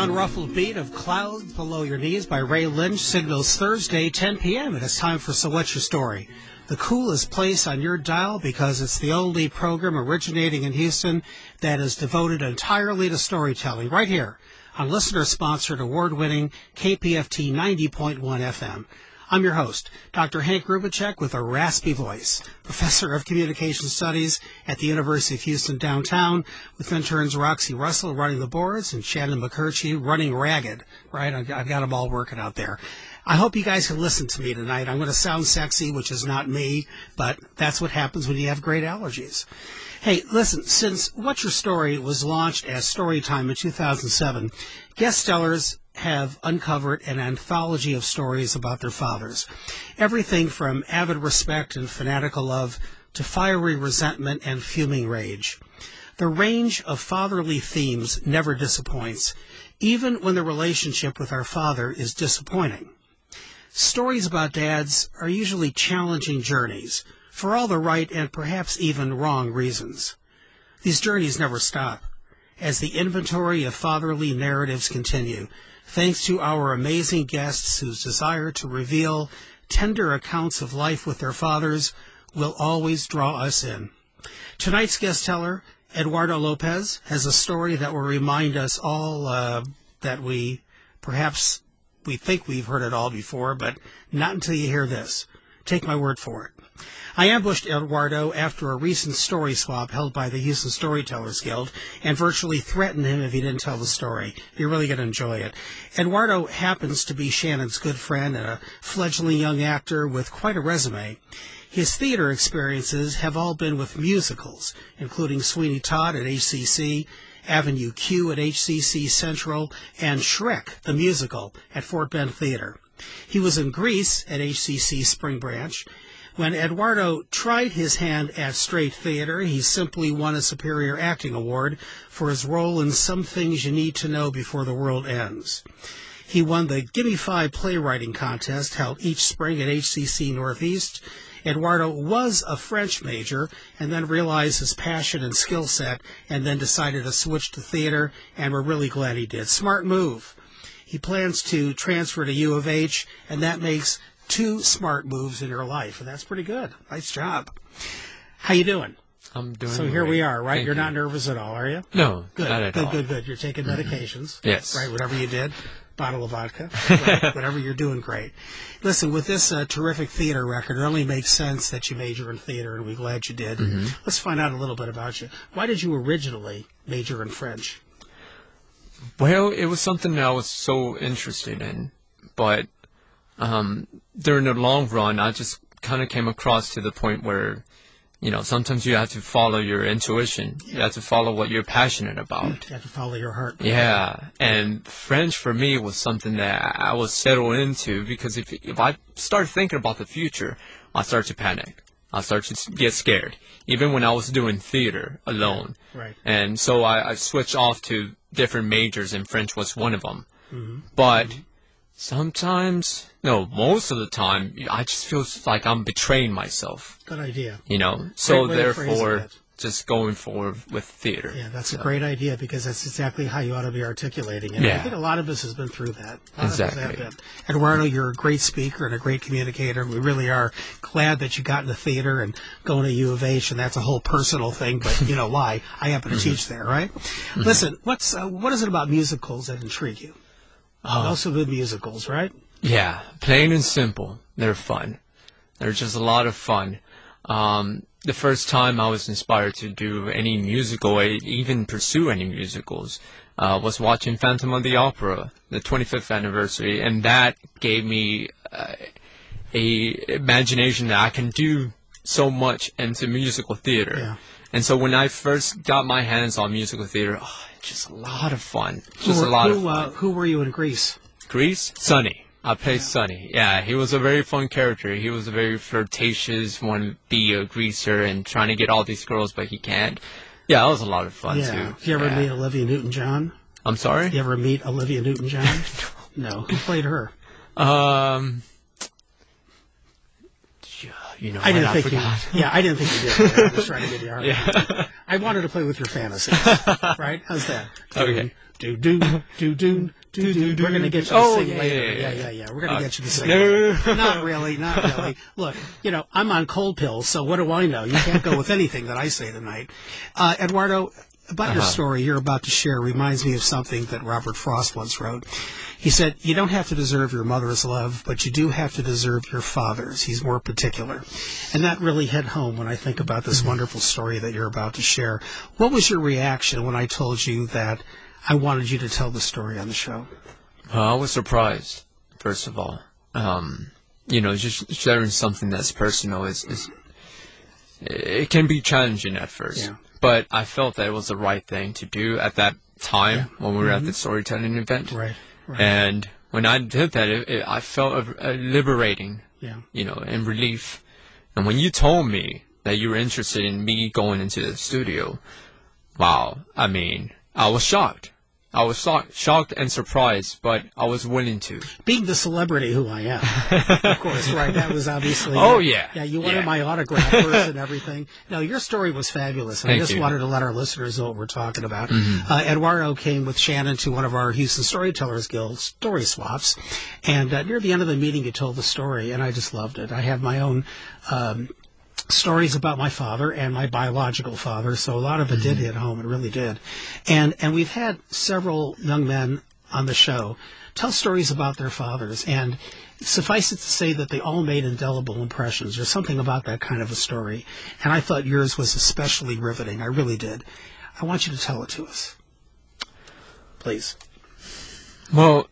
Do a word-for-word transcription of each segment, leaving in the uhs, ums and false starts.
unruffled beat of Clouds Below Your Knees by Ray Lynch signals Thursday, ten p.m., and it's time for So What's Your Story? The coolest place on your dial because it's the only program originating in Houston that is devoted entirely to storytelling, right here on listener-sponsored, award-winning K P F T ninety point one F M. I'm your host, Doctor Hank Rubicek, with a raspy voice, professor of communication studies at the University of Houston downtown, with interns Roxy Russell running the boards and Shannon McCurchie running ragged, right? I've got them all working out there. I hope you guys can listen to me tonight. I'm going to sound sexy, which is not me, but that's what happens when you have great allergies. Hey, listen, since What's Your Story was launched as Storytime in two thousand seven, guest stellars have uncovered an anthology of stories about their fathers. Everything from avid respect and fanatical love to fiery resentment and fuming rage. The range of fatherly themes never disappoints, even when the relationship with our father is disappointing. Stories about dads are usually challenging journeys, for all the right and perhaps even wrong reasons. These journeys never stop, as the inventory of fatherly narratives continue, thanks to our amazing guests whose desire to reveal tender accounts of life with their fathers will always draw us in. Tonight's guest teller, Eduardo Lopez, has a story that will remind us all uh, that we perhaps we think we've heard it all before, but not until you hear this. Take my word for it. I ambushed Eduardo after a recent story swap held by the Houston Storytellers Guild and virtually threatened him if he didn't tell the story. You're really going to enjoy it. Eduardo happens to be Shannon's good friend and a fledgling young actor with quite a resume. His theater experiences have all been with musicals, including Sweeney Todd at H C C, Avenue Q at H C C Central, and Shrek, the musical, at Fort Bend Theater. He was in Grease at H C C Spring Branch. When Eduardo tried his hand at straight theater, he simply won a Superior Acting Award for his role in Some Things You Need to Know Before the World Ends. He won the Gimme Five playwriting contest held each spring at H C C Northeast. Eduardo was a French major and then realized his passion and skill set and then decided to switch to theater, and we're really glad he did. Smart move. He plans to transfer to U of H, and that makes two smart moves in your life, and that's pretty good. Nice job. How you doing? I'm doing So here great. we are, right? Thank You're you. not nervous at all, are you? No, good, not at good, all. good, good. You're taking medications. Mm-hmm. Yes. Right, whatever you did. Bottle of vodka. Right, whatever you're doing, great. Listen, with this uh, terrific theater record, it only makes sense that you major in theater, and we're glad you did. Mm-hmm. Let's find out a little bit about you. Why did you originally major in French? Well, it was something that I was so interested in, but um, during the long run, I just kind of came across to the point where, you know, sometimes you have to follow your intuition. You have to follow what you're passionate about. You have to follow your heart. Yeah, and French for me was something that I was settled into because if if I start thinking about the future, I start to panic. I start to get scared, even when I was doing theater alone. Yeah, right. And so I, I switched off to different majors, and French was one of them. Mm-hmm. But mm-hmm. sometimes, no, most of the time, I just feel like I'm betraying myself. Good idea. You know, so Great way of phrasing therefore, it. Just going forward with theater. Yeah, that's so. a great idea because that's exactly how you ought to be articulating it. Yeah. I think a lot of us has been through that. A lot Exactly. Of us have been. Eduardo, you're a great speaker and a great communicator. We really are glad that you got into theater and going to U of H, and that's a whole personal thing, but you know why. I happen to teach there, right? Mm-hmm. Listen, what's uh, what is it about musicals that intrigue you? Oh. Also good musicals, right? Yeah, plain and simple. They're fun. They're just a lot of fun. Um, the first time I was inspired to do any musical, or even pursue any musicals, uh, was watching Phantom of the Opera, the twenty-fifth anniversary, and that gave me uh, a imagination that I can do so much into musical theater. Yeah. And so when I first got my hands on musical theater, oh, just a lot of fun. Just who, a lot who, of fun. Uh, who were you in Greece? Greece? Sonny. I played Sonny. Yeah, he was a very fun character. He was a very flirtatious, want to be a greaser and trying to get all these girls, but he can't. Yeah, that was a lot of fun, yeah. too. Did you ever yeah. meet Olivia Newton-John? I'm sorry? Did you ever meet Olivia Newton-John? No. Who played her? Um... You know, I didn't I think forgot. you. Yeah, I didn't think you did. I'm just trying to give you a hard Yeah. I wanted to play with your fantasies, right? How's that? Okay. Do do do do do do do. We're gonna get you to Oh, sing yeah, later. yeah, Yeah, yeah. yeah, yeah. We're gonna Uh, get you to sing. no. Later. Not really, not really. Look, you know, I'm on cold pills, so what do I know? You can't go with anything that I say tonight. Uh, Eduardo, about your Uh-huh. story you're about to share reminds me of something that Robert Frost once wrote. He said, "You don't have to deserve your mother's love, but you do have to deserve your father's." He's more particular. And that really hit home when I think about this wonderful story that you're about to share. What was your reaction when I told you that I wanted you to tell the story on the show? Well, I was surprised, first of all. Um, you know, just sharing something that's personal is, is it can be challenging at first. Yeah. But I felt that it was the right thing to do at that time Yeah. when we were Mhm. at the storytelling event. Right, right. And when I did that, it, it, I felt a, a liberating, Yeah. you know, and relief. And when you told me that you were interested in me going into the studio, wow, I mean, I was shocked. I was shocked, shocked and surprised, but I was willing to. Being the celebrity who I am, of course, right? That was obviously. Oh, uh, yeah. Yeah, you wanted Yeah. my autograph first and everything. No, your story was fabulous. And I Thank just you. wanted to let our listeners know what we're talking about. Mm-hmm. Uh, Eduardo came with Shannon to one of our Houston Storytellers Guild story swaps. And uh, near the end of the meeting, you told the story, and I just loved it. I have my own. Um, stories about my father and my biological father, so a lot of it did hit home. It really did. And and we've had several young men on the show tell stories about their fathers, and suffice it to say that they all made indelible impressions. There's something about that kind of a story, and I thought yours was especially riveting. I really did. I want you to tell it to us, please. Well,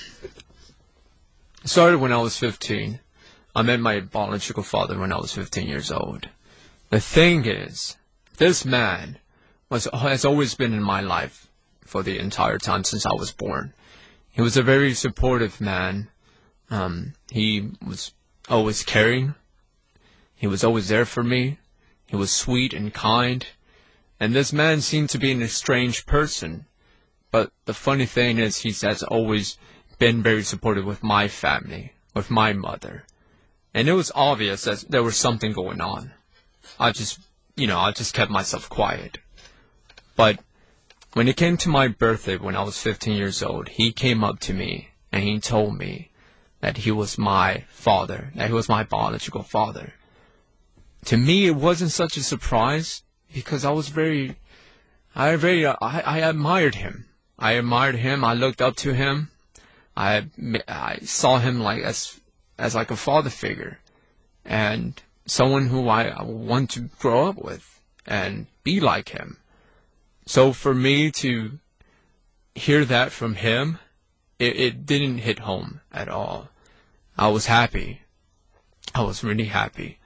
it started when I was fifteen. I met my biological father when I was fifteen years old. The thing is, this man was has always been in my life for the entire time since I was born. He was a very supportive man. Um, he was always caring. He was always there for me. He was sweet and kind. And this man seemed to be an estranged person. But the funny thing is, he has always been very supportive with my family, with my mother. And it was obvious that there was something going on. I just, you know, I just kept myself quiet. But when it came to my birthday when I was fifteen years old, he came up to me and he told me that he was my father, that he was my biological father. To me, it wasn't such a surprise because I was very, I very, I, I admired him. I admired him. I looked up to him. I, I saw him like as, as like a father figure and someone who I, I want to grow up with and be like him. So for me to hear that from him, it, it didn't hit home at all. I was happy. I was really happy.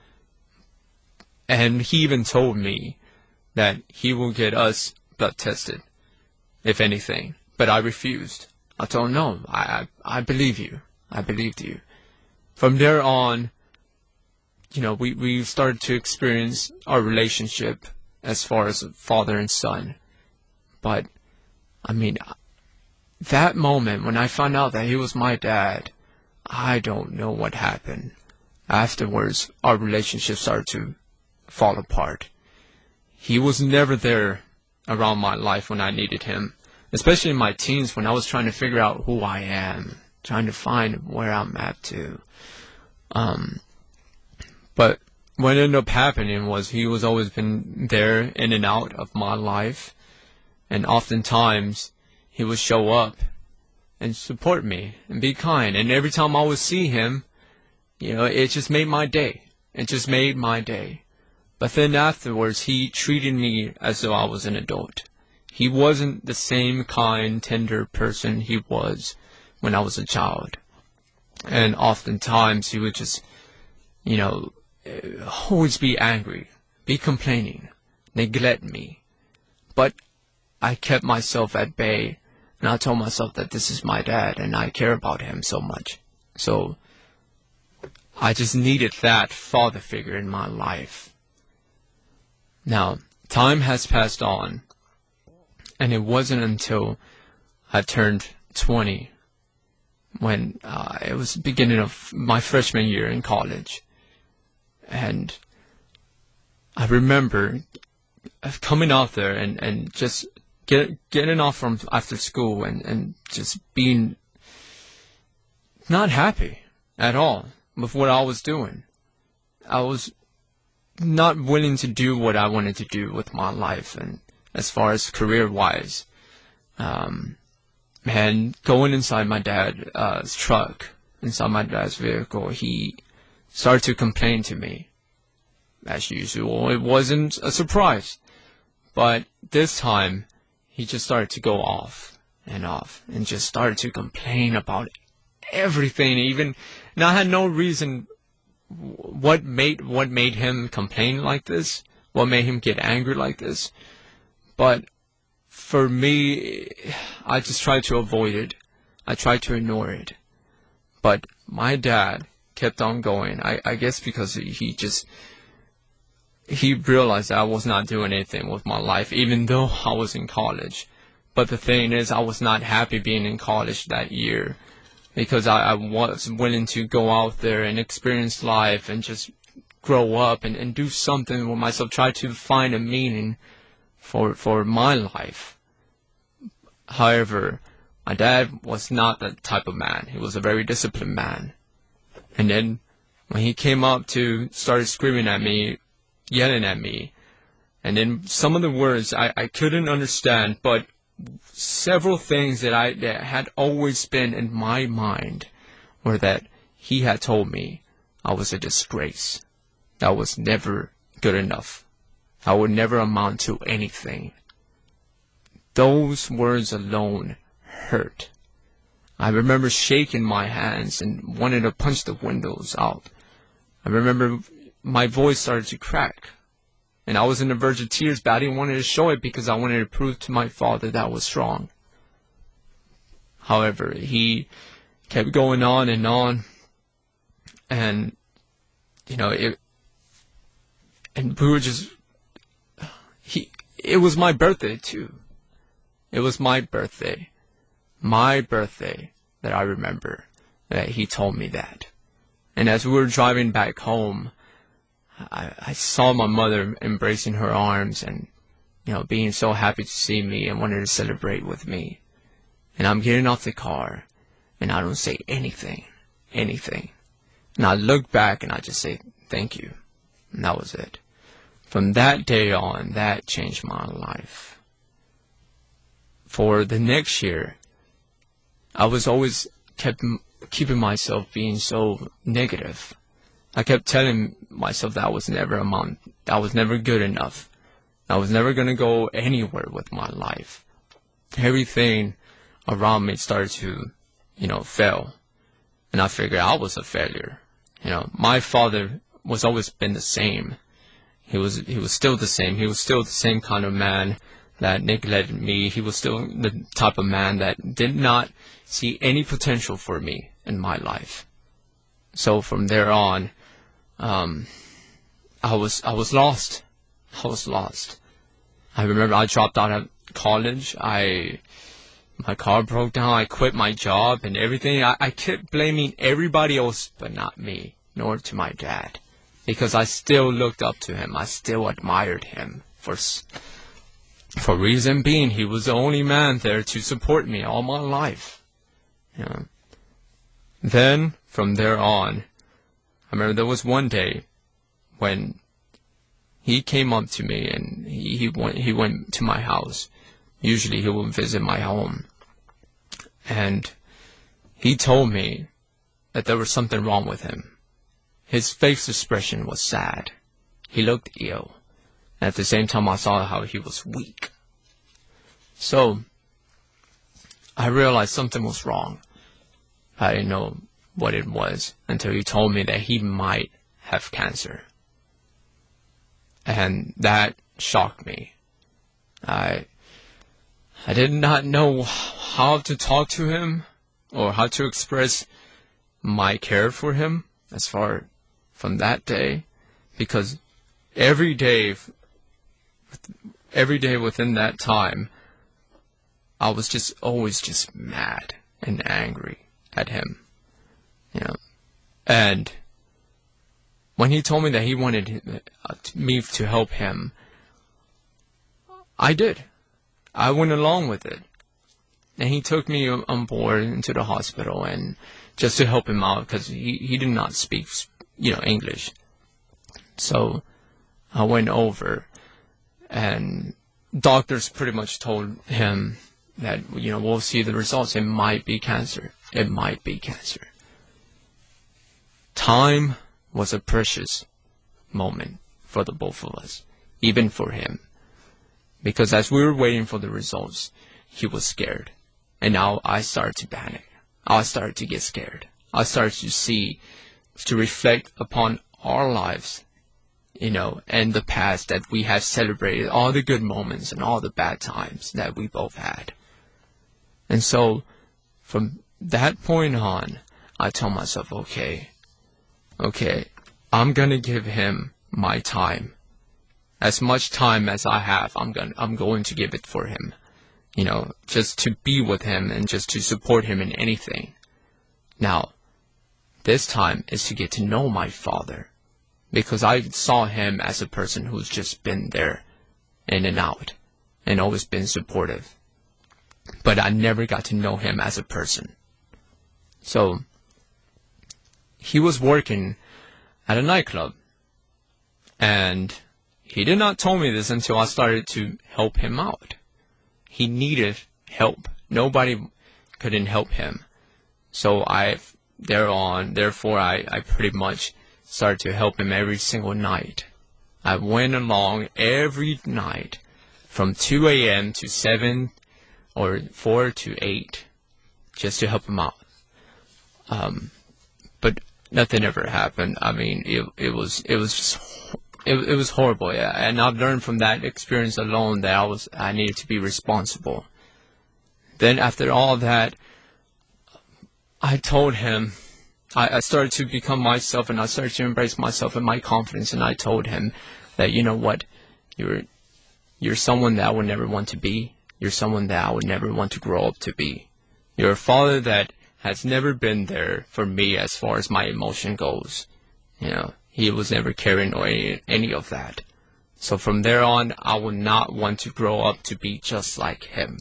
And he even told me that he will get us blood tested, if anything. But I refused. I told him, no, I, I, I believe you. I believed you. From there on, you know, we, we started to experience our relationship as far as father and son. But, I mean, that moment when I found out that he was my dad, I don't know what happened. Afterwards, our relationship started to fall apart. He was never there around my life when I needed him, especially in my teens when I was trying to figure out who I am, trying to find where I'm at to. Um, but what ended up happening was he was always been there in and out of my life. And oftentimes, he would show up and support me and be kind. And every time I would see him, you know, it just made my day. It just made my day. But then afterwards, he treated me as though I was an adult. He wasn't the same kind, tender person he was when I was a child. And oftentimes, he would just, you know, always be angry, be complaining, neglect me. But I kept myself at bay, and I told myself that this is my dad, and I care about him so much. So I just needed that father figure in my life. Now, time has passed on, and it wasn't until I turned twenty, when uh, it was the beginning of my freshman year in college. And I remember coming out there and, and just get, getting off from after school and, and just being not happy at all with what I was doing. I was not willing to do what I wanted to do with my life, and as far as career-wise. Um, and going inside my dad's uh, truck, inside my dad's vehicle, he started to complain to me. As usual, it wasn't a surprise. But this time, he just started to go off and off and just started to complain about everything. Even, and I had no reason what made what made him complain like this, what made him get angry like this. But for me, I just tried to avoid it. I tried to ignore it. But my dad kept on going. I, I guess because he just, he realized that I was not doing anything with my life, even though I was in college. But the thing is, I was not happy being in college that year, because I, I was willing to go out there and experience life and just grow up and, and do something with myself, try to find a meaning for for my life. However, my dad was not that type of man. He was a very disciplined man. And then when he came up to started screaming at me, yelling at me, and then some of the words I, I couldn't understand, but several things that I that had always been in my mind were that he had told me I was a disgrace. That I was never good enough. I would never amount to anything. Those words alone hurt. I remember shaking my hands and wanted to punch the windows out. I remember my voice started to crack. And I was in the verge of tears, but I didn't want to show it because I wanted to prove to my father that I was strong. However, he kept going on and on. And, you know, it, and we were just, he, it was my birthday too. It was my birthday. My birthday that I remember that he told me that. And as we were driving back home, I, I saw my mother embracing her arms and, you know, being so happy to see me and wanted to celebrate with me. And I'm getting off the car, and I don't say anything, anything. And I look back and I just say, thank you. And that was it. From that day on, that changed my life. For the next year, I was always kept keeping myself being so negative. I kept telling myself that I was never amount, I was never good enough. I was never going to go anywhere with my life. Everything around me started to, you know, fail. And I figured I was a failure. You know, my father was always been the same. He was, he was still the same. He was still the same kind of man that neglected me. He was still the type of man that did not see any potential for me in my life. So from there on, um, I was I was lost. I was lost. I remember I dropped out of college. I my car broke down. I quit my job and everything. I, I kept blaming everybody else but not me, nor to my dad, because I still looked up to him. I still admired him for for reason being he was the only man there to support me all my life. You know. Then from there on, I remember there was one day when he came up to me and he, he went he went to my house. Usually he would visit my home. And he told me that there was something wrong with him. His face expression was sad. He looked ill. And at the same time I saw how he was weak. So I realized something was wrong. I didn't know what it was until he told me that he might have cancer. And that shocked me. I I did not know how to talk to him or how to express my care for him as far from that day, because every day every day within that time I was just always just mad and angry at him. You know, and when he told me that he wanted me to help him, I did. I went along with it. And he took me on board into the hospital, and just to help him out, because he, he did not speak, you know, English. So I went over, and doctors pretty much told him that, you know, we'll see the results. It might be cancer. It might be cancer. Time was a precious moment for the both of us, even for him. Because as we were waiting for the results, he was scared. And now I started to panic. I started to get scared. I started to see, to reflect upon our lives, you know, and the past, that we have celebrated all the good moments and all the bad times that we both had. And so from that point on, I told myself, okay, okay, I'm going to give him my time. As much time as I have, I'm going, I'm going to give it for him. You know, just to be with him and just to support him in anything. Now, this time is to get to know my father, because I saw him as a person who's just been there in and out and always been supportive. But I never got to know him as a person. So, he was working at a nightclub, and he did not tell me this until I started to help him out. He needed help. Nobody couldn't help him. So I, thereon, therefore, I, I pretty much started to help him every single night. I went along every night from two a.m. to seven or four to eight just to help him out. Um, but nothing ever happened. I mean, it, it was, it was just It, it was horrible, yeah. And I've learned from that experience alone that I was I needed to be responsible. Then after all that, I told him, I, I started to become myself, and I started to embrace myself and my confidence, and I told him that, you know what, you're you're someone that I would never want to be. You're someone that I would never want to grow up to be. You're a father that has never been there for me as far as my emotion goes, you know. He was never carrying or any, any of that. So from there on, I would not want to grow up to be just like him.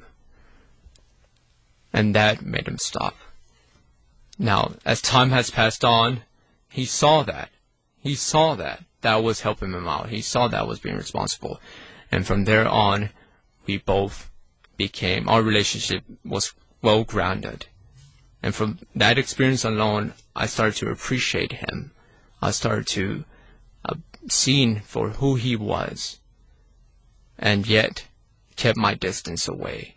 And that made him stop. Now, as time has passed on, he saw that. He saw that. That was helping him out. He saw that was being responsible. And from there on, we both became, our relationship was well grounded. And from that experience alone, I started to appreciate him. I started to uh, see him for who he was, and yet kept my distance away.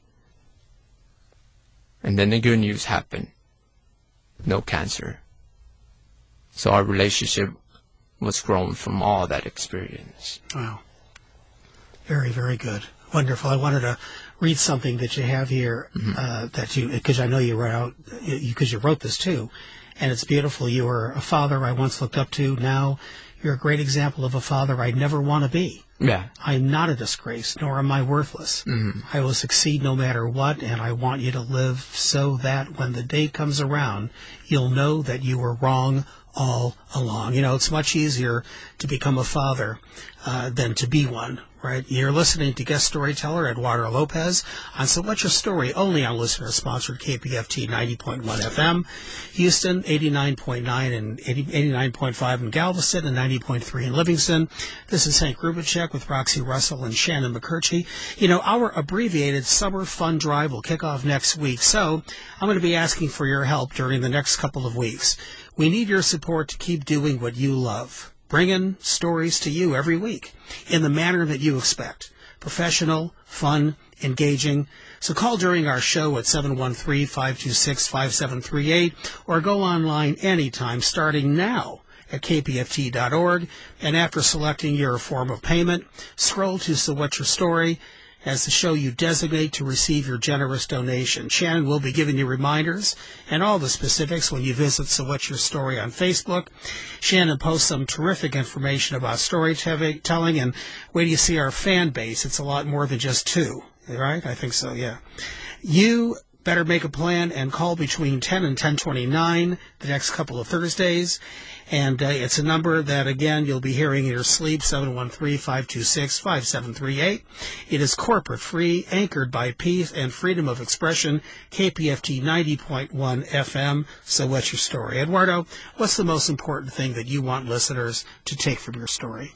And then the good news happened. No cancer. So our relationship was grown from all that experience. Wow. Very, very good. Wonderful. I wanted to read something that you have here, mm-hmm. uh, that you, because I know you wrote out, because you, you wrote this too. And it's beautiful. You were a father I once looked up to. Now you're a great example of a father I never want to be. Yeah. I'm not a disgrace, nor am I worthless. Mm-hmm. I will succeed no matter what, and I want you to live so that when the day comes around, you'll know that you were wrong all along. You know, it's much easier to become a father uh, than to be one, right? You're listening to guest storyteller Eduardo Lopez on So What's Your Story, only on listener-sponsored K P F T ninety point one F M, Houston eighty-nine point nine and eighty-nine point five in Galveston, and ninety point three in Livingston. This is Hank Rubicek with Roxy Russell and Shannon McCurchie. You know, our abbreviated summer fun drive will kick off next week, so I'm going to be asking for your help during the next couple of weeks. We need your support to keep doing what you love, bringing stories to you every week in the manner that you expect. Professional, fun, engaging. So call during our show at seven one three, five two six, five seven three eight or go online anytime starting now at k p f t dot org. And after selecting your form of payment, scroll to So What's Your Story as the show you designate to receive your generous donation. Shannon will be giving you reminders and all the specifics when you visit So What's Your Story on Facebook. Shannon posts some terrific information about storytelling, and wait till you see our fan base. It's a lot more than just two, right? I think so, yeah. You better make a plan and call between ten and ten twenty-nine the next couple of Thursdays. And uh, it's a number that, again, you'll be hearing in your sleep, seven one three, five two six, five seven three eight. It is corporate free, anchored by peace and freedom of expression, K P F T ninety point one F M. So what's your story? Eduardo, what's the most important thing that you want listeners to take from your story?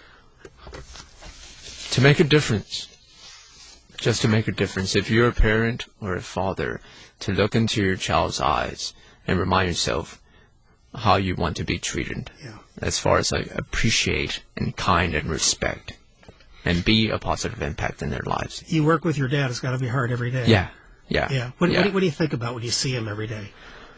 To make a difference. Just to make a difference. If you're a parent or a father, to look into your child's eyes and remind yourself how you want to be treated. Yeah. As far as like appreciate and kind and respect, and be a positive impact in their lives. You work with your dad. It's got to be hard every day. Yeah. Yeah. Yeah. What, yeah. What, do, what do you think about when you see him every day?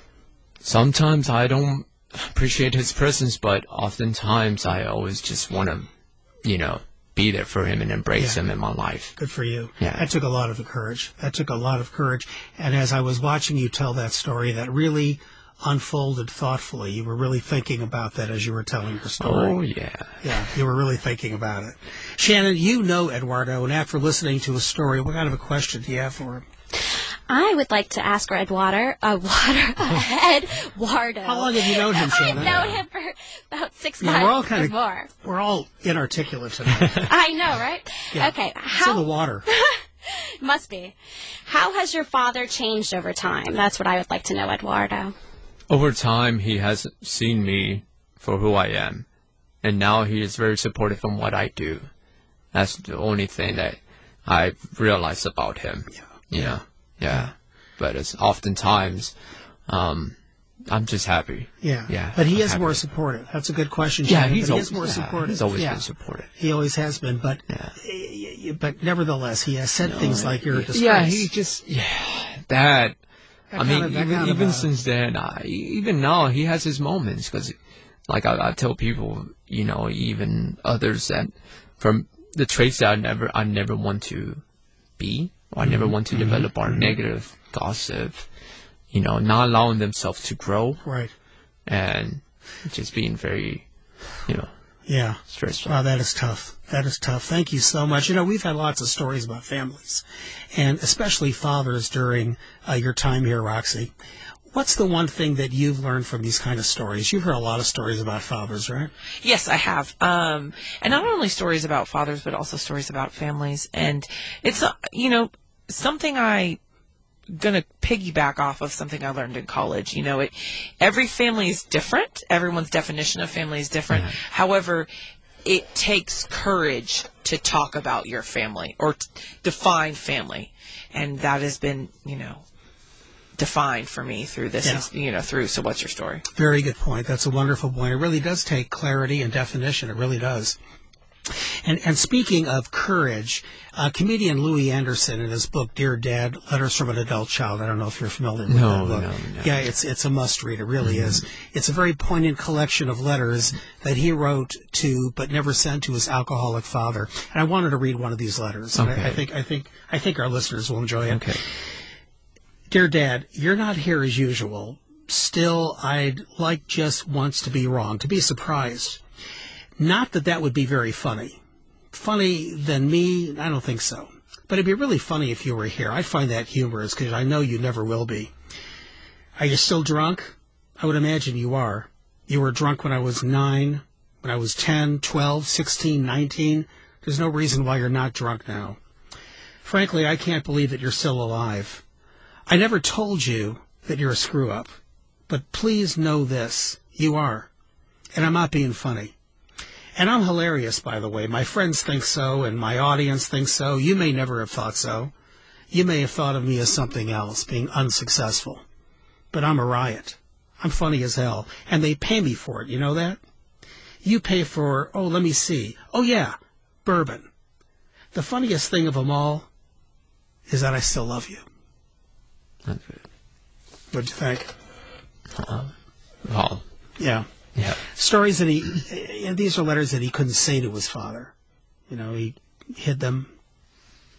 Sometimes I don't appreciate his presence, but oftentimes I always just want to, you know, be there for him and embrace Yeah. him in my life. Good for you. Yeah. That took a lot of courage. That took a lot of courage. And as I was watching you tell that story, that really unfolded thoughtfully. You were really thinking about that as you were telling your story. Oh, yeah. Yeah, you were really thinking about it. Shannon, you know Eduardo, and after listening to his story, what kind of a question do you have for him? I would like to ask Eduardo, uh, water, Eduardo. How long have you known him, Shannon? I've known him for about six Yeah, months we're all kind or of more. We're all inarticulate tonight. I know, right? Yeah. Okay. It's in How the water. must be? How has your father changed over time? That's what I would like to know, Eduardo. Over time, he has seen me for who I am, and now he is very supportive in what I do. That's the only thing that I've realized about him. Yeah. You know? Yeah. But it's oftentimes, um, I'm just happy. Yeah. Yeah. But he I'm is happy. more supportive. That's a good question, Yeah, Shannon. he's but he always, is more yeah, supportive. he's always yeah. been supportive. He always has been, but Yeah. y- y- but nevertheless, he has said things like you're a disgrace. Yeah, he just, yeah, that. That I mean, kind of- that even, kind of, even uh, since then, I, even now, he has his moments because, like I, I tell people, you know, even others that from the traits that I never, I never want to be, or I never Mm-hmm. want to develop are negative, gossip, you know, not allowing themselves to grow, Right. and just being very, you know, Yeah. stressful. Wow, that is tough. That is tough. Thank you so much. You know, we've had lots of stories about families, and especially fathers during uh, your time here, Roxy. What's the one thing that you've learned from these kind of stories? You've heard a lot of stories about fathers, right? Yes, I have. Um, and not only stories about fathers, but also stories about families. And it's, uh, you know, something I going to piggyback off of something I learned in college. You know, it, every family is different. Everyone's definition of family is different. Yeah. However, it takes courage to talk about your family or t- define family. And that has been, you know, defined for me through this, Yeah. you know, through So What's Your Story? Very good point. That's a wonderful point. It really does take clarity and definition. It really does. And, and speaking of courage, uh, comedian Louis Anderson in his book Dear Dad, Letters from an Adult Child. I don't know if you're familiar with No, that book. no, no. Yeah, it's it's a must read. It really is. It's a very poignant collection of letters that he wrote to but never sent to his alcoholic father. And I wanted to read one of these letters. And I, I Okay. think I think I think our listeners will enjoy it. Okay. Dear Dad, you're not here as usual. Still, I'd like just once to be wrong, to be surprised. Not that that would be very funny. Funny than me? I don't think so. But it'd be really funny if you were here. I find that humorous because I know you never will be. Are you still drunk? I would imagine you are. You were drunk when I was nine, when I was ten, twelve, sixteen, nineteen. There's no reason why you're not drunk now. Frankly, I can't believe that you're still alive. I never told you that you're a screw-up. But please know this. You are. And I'm not being funny. And I'm hilarious, by the way. My friends think so, and my audience thinks so. You may never have thought so. You may have thought of me as something else, being unsuccessful. But I'm a riot. I'm funny as hell. And they pay me for it. You know that? You pay for, oh, let me see. Oh, yeah, bourbon. The funniest thing of them all is that I still love you. That's good. What'd you think? Well, Yeah. yeah. Stories that he, and these are letters that he couldn't say to his father. You know, he hid them,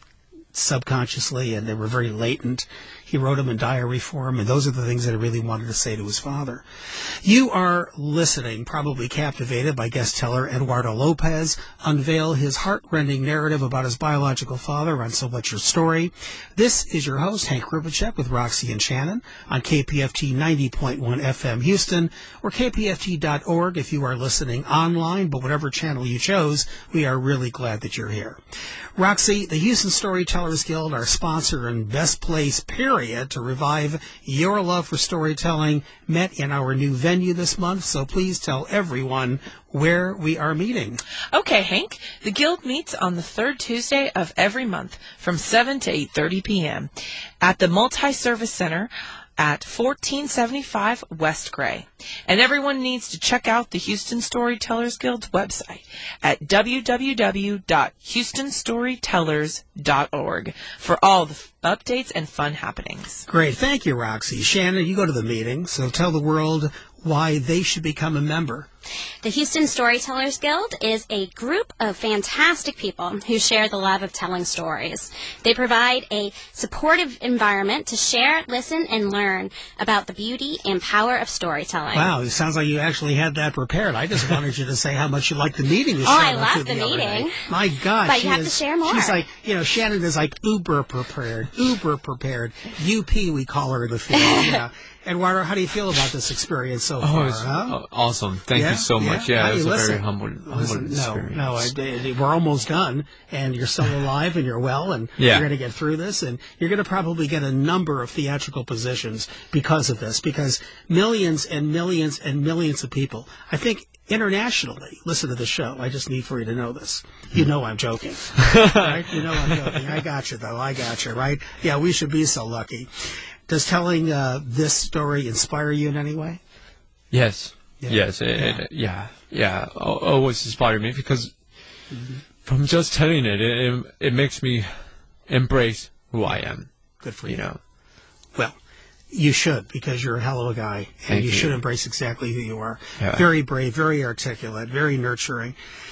subconsciously, and they were very latent. He wrote them in diary form, and those are the things that he really wanted to say to his father. You are listening, probably captivated by guest teller Eduardo Lopez unveil his heart-rending narrative about his biological father on So What's Your Story. This is your host, Hank Rubicek, with Roxy and Shannon on K P F T ninety point one F M Houston, or K P F T dot org if you are listening online, but whatever channel you chose, we are really glad that you're here. Roxy, the Houston Storytellers Guild, our sponsor and best place, period, to revive your love for storytelling, met in our new venue this month, so please tell everyone where we are meeting. Okay, Hank. The Guild meets on the third Tuesday of every month from seven to eight thirty p.m. at the Multi-Service Center at fourteen seventy-five West Gray. And everyone needs to check out the Houston Storytellers Guild's website at w w w dot houston storytellers dot org for all the f- updates and fun happenings. Great. Thank you, Roxy. Shannon, you go to the meeting, so tell the world why they should become a member. The Houston Storytellers Guild is a group of fantastic people who share the love of telling stories. They provide a supportive environment to share, listen, and learn about the beauty and power of storytelling. Wow, it sounds like you actually had that prepared. I just wanted you to say how much you liked the meeting. Oh, I love the meeting. My God. But she you have is, to share more. She's like, you know, Shannon is like uber prepared, uber prepared. U P, we call her in the field. Yeah. Eduardo, how do you feel about this experience so Oh, far? it's Huh? awesome. Thank Yeah? you so much. Yeah? Yeah, Hey, it was listen, a very humble, humble Listen, experience. no, no, I, I- we're almost done, and you're still alive, and you're well, and Yeah. you're going to get through this, and you're going to probably get a number of theatrical positions because of this, because millions and millions and millions of people, I think internationally, listen to the show. I just need for you to know this. You know I'm joking. Right? You know I'm joking. I got you, though. I got you, right? Yeah, we should be so lucky. Does telling uh, this story inspire you in any way? Yes. Yeah. Yes. It, Yeah. it, yeah. Yeah. Al- Always inspired me because from just telling it, it, it, it makes me embrace who I am. Good for you. You know. Well, you should, because you're a hell of a guy, and Thank you, you. should embrace exactly who you are. Yeah. Very brave, very articulate, very nurturing.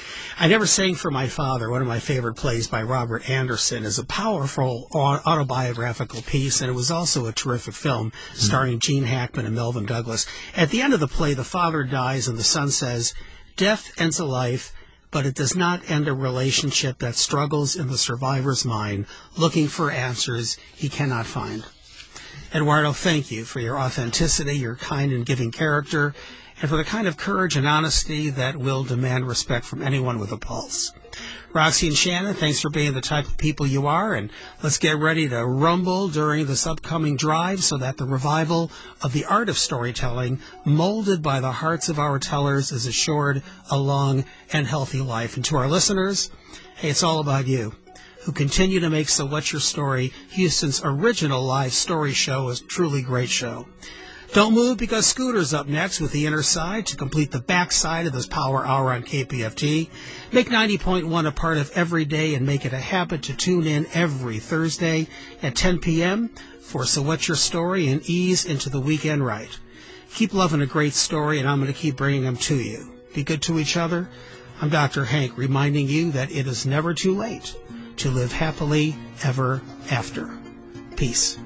I Never Sang for My Father, one of my favorite plays by Robert Anderson, is a powerful au- autobiographical piece, and it was also a terrific film starring Gene Hackman and Melvin Douglas. At the end of the play, the father dies, and the son says, "Death ends a life, but it does not end a relationship that struggles in the survivor's mind, looking for answers he cannot find." Eduardo, thank you for your authenticity, your kind and giving character, and for the kind of courage and honesty that will demand respect from anyone with a pulse. Roxy and Shannon, thanks for being the type of people you are, and let's get ready to rumble during this upcoming drive so that the revival of the art of storytelling, molded by the hearts of our tellers, is assured a long and healthy life. And to our listeners, hey, it's all about you, who continue to make So What's Your Story, Houston's original live story show, a truly great show. Don't move, because Scooter's up next with The Inner Side to complete the backside of this Power Hour on K P F T. Make ninety point one a part of every day and make it a habit to tune in every Thursday at ten p.m. for So What's Your Story and ease into the weekend right. Keep loving a great story, and I'm going to keep bringing them to you. Be good to each other. I'm Doctor Hank, reminding you that it is never too late to live happily ever after. Peace.